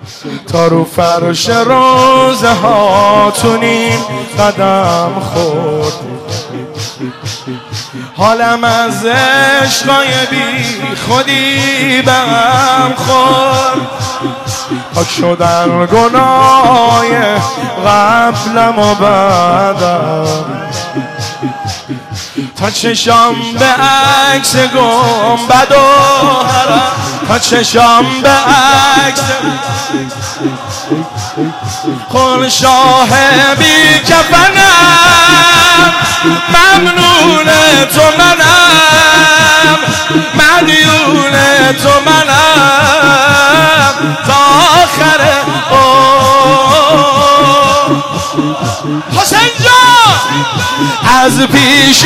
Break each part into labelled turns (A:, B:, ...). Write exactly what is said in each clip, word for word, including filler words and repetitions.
A: تا رو فرش روزه هاتونیم قدم خورد. حالم از عشقای بی خودی به هم خورد. پاک شدن گناه قبلم و بعدم، تا چشام به عکس گنبد و حرم، تا چشام به عکس خون شاه بی کفنم. ممنون تو منم، مدیون تو منم تا آخر حسین جان. از پیشت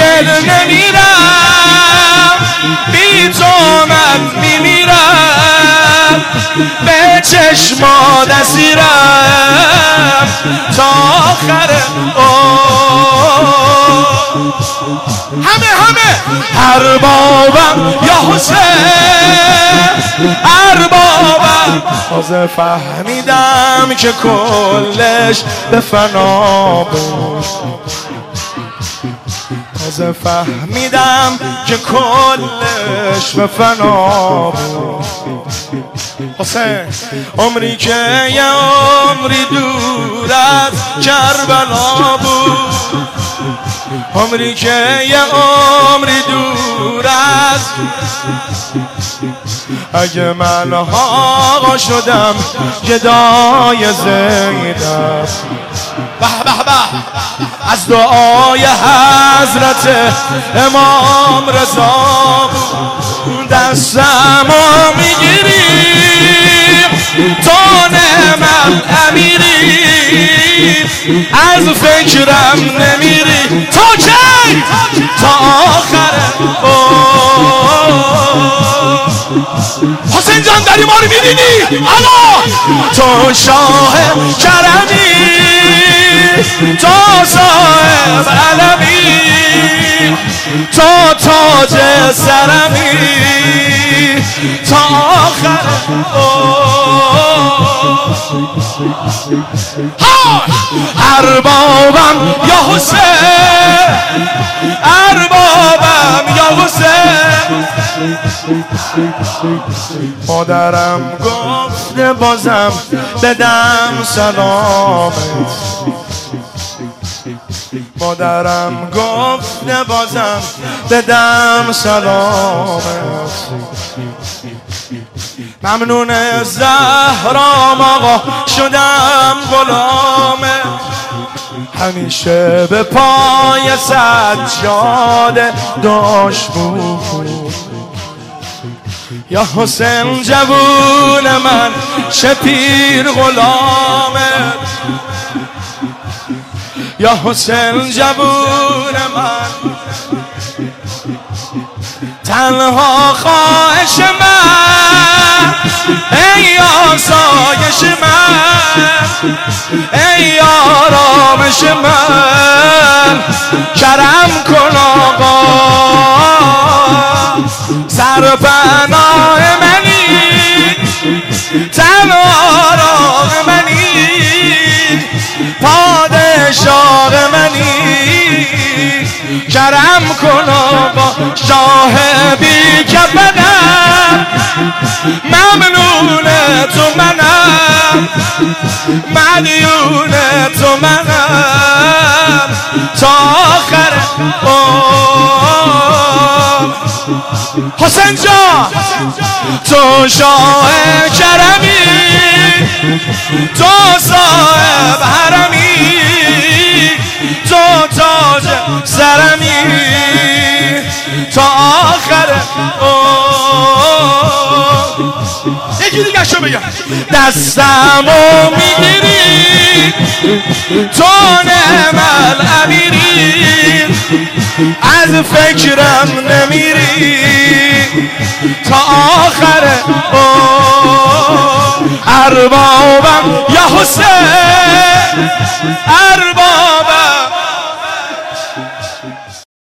A: نمیرم، بی تو من میمیرم، به چشمات اسیرم تا آخر همه همه. اربابم یا حسین، اربابم. تازه فهمیدم که کلش به فنا بود. تازه فهمیدم که کلش به فنا بود. حسین عمری که یه عمری دور از کربلا بود، عمری که یه عمری دور از. اگه من آقا شدم گدای زینب، به به به از دعای حضرت امام رضا دستمو میگیری، تو نعمت امیری، از فکرم نمیری تا کی؟ تا آخر حسین جان داری ما رو میبینی؟ الان تو شاه کرمی، تو صاحب علمی، تو تاج سرمی تا آخر اربابم یا حسین، اربابم یا حسین. مادرم گفته بازم بدم سلامت، مادرم گفته بازم بدم سلامت. ممنون زهرام آقا شدم غلامت، همیشه به پای سجاده داشت بود. یا حسین جوون من شپیر غلامت، یا حسین جوون من تنها خواهش من، ای آسایش من، ای آرامش من، کرم کن آقا سرپناه منی، تنها راه منی، پادشاه منی، کرم کن آقا شاه بی کفنم. ممنون تو منم، مدیون تو منم تا آخر حسین جان. تو شاه کرمی، تو صاحب حرمی، تو تاج سرمی تا آخر یکی دیگه شو بگم. دستمو میگیری، تو نعمت امیری، از فکرم نمیری تا آخر اربابم یا حسین، اربابم